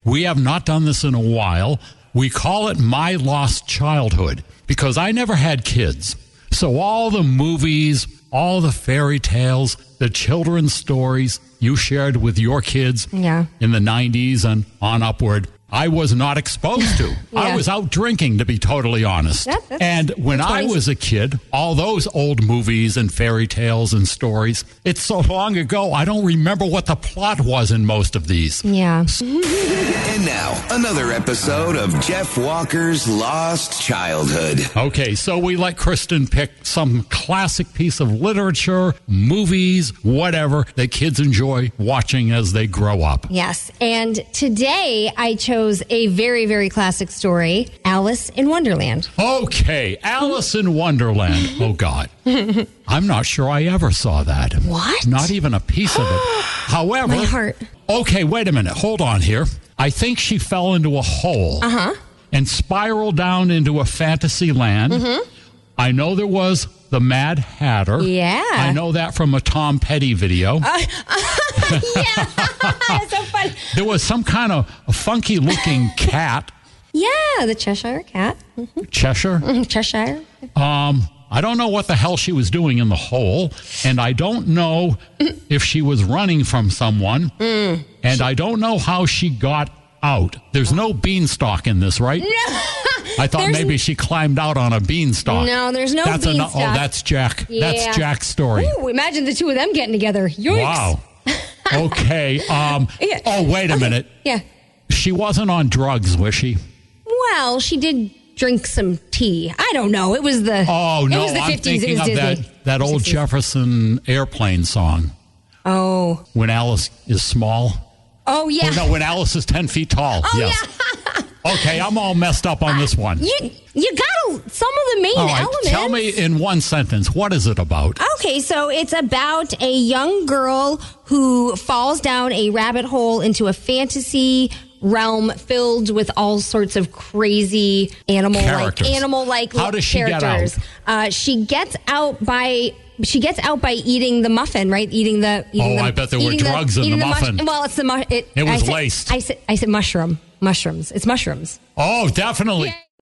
We have not done this in a while. We call it My Lost Childhood because I never had kids. So all the movies, all the fairy tales, the children's stories you shared with your kids in the 90s and on upward, I was not exposed to. I was out drinking, to be totally honest. And when I was a kid, all those old movies and fairy tales and stories, it's so long ago, I don't remember what the plot was in most of these. Yeah. And now, another episode of Jeff Walker's Lost Childhood. Okay, so we let Kristen pick some classic piece of literature, movies, whatever that kids enjoy watching as they grow up. Yes. And today I chose a very, very classic story, Alice in Wonderland. Okay, Alice in Wonderland. Oh, God. I'm not sure I ever saw that. What? Not even a piece of it. However... My heart. Okay, wait a minute. Hold on here. I think she fell into a hole and spiraled down into a fantasy land. I know there was the Mad Hatter. Yeah. I know that from a Tom Petty video. Yeah. That's so fun. There was some kind of funky-looking cat. Yeah, the Cheshire Cat. Cheshire? Cheshire. I don't know what the hell she was doing in the hole, and I don't know if she was running from someone, and I don't know how she got out. There's no beanstalk in this, right? No. I thought maybe she climbed out on a beanstalk. No, there's no beanstalk. Oh, that's Jack. Yeah. That's Jack's story. Ooh, imagine the two of them getting together. Yoinks. Wow. Okay. Oh, wait a minute. Yeah. She wasn't on drugs, was she? Well, she did drink some tea. I don't know. It was the Oh, no, it was the I'm 50s. thinking It was of Disney. that old 60s. Jefferson Airplane song. Oh. When Alice is small. Oh, yeah. Oh, no, when Alice is 10 feet tall. Oh, yes. yeah. Okay, I'm all messed up on this one. You got some of the main All right, elements. tell me in one sentence, what is it about? Okay, so it's about a young girl who falls down a rabbit hole into a fantasy realm filled with all sorts of crazy Characters. animal-like How does she characters. get out? She gets out by eating the muffin, right? I bet there were drugs in the muffin. Well, it's the It was laced. I said mushrooms. It's mushrooms. Oh, definitely. Yeah.